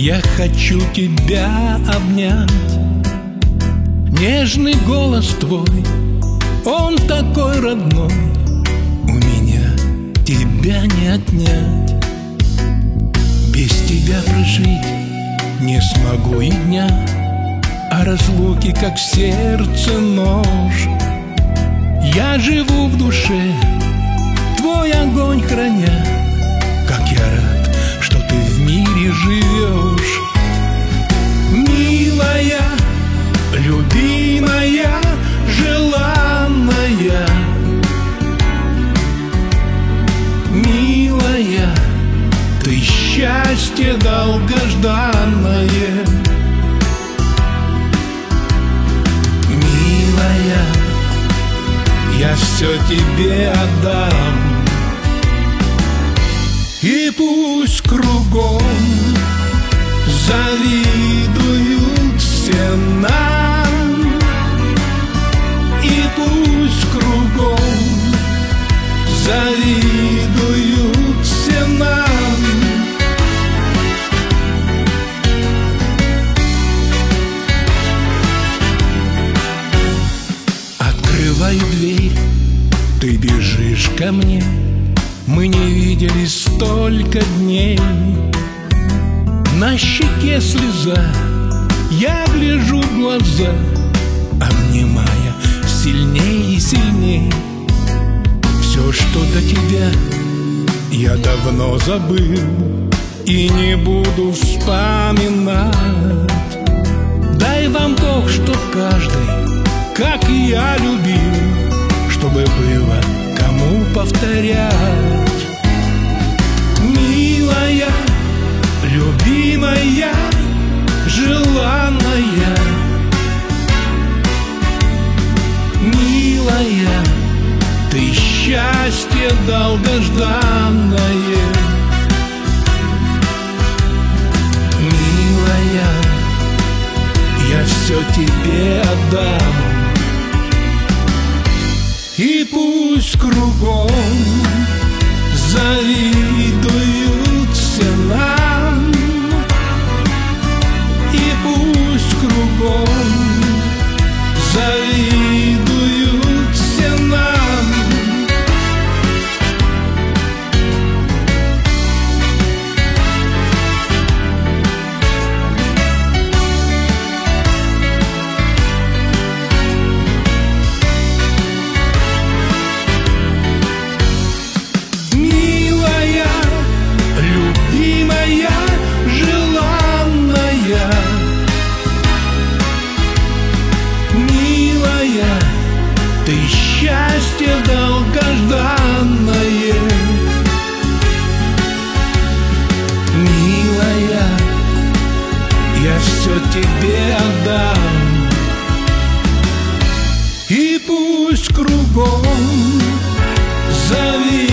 Я хочу тебя обнять. Нежный голос твой, он такой родной. У меня тебя не отнять. Без тебя прожить не смогу и дня, а разлуки, как в сердце нож. Я живу в душе, твой огонь храня. Как я рад, что ты в мире живешь. Милая, любимая, желанная, милая, ты счастье долгожданное. Милая, я все тебе отдам. И пусть кругом завидуют все нам, и пусть кругом завидуют все нам. Открываю дверь, ты бежишь ко мне. Мы не виделись столько дней. На щеке слеза, я гляжу в глаза, обнимая сильней и сильней. Все, что до тебя, я давно забыл и не буду вспоминать. Дай вам Бог, чтоб каждый, как и я, любил, чтобы было кому повторять. Милая, любимая, желанная, милая, ты счастье долгожданное. Милая, я все тебе отдам. И пусть кругом завидуют все нам, и пусть кругом завидуют все нам. Ты счастье долгожданное. Милая, я все тебе отдам. И пусть кругом завидуют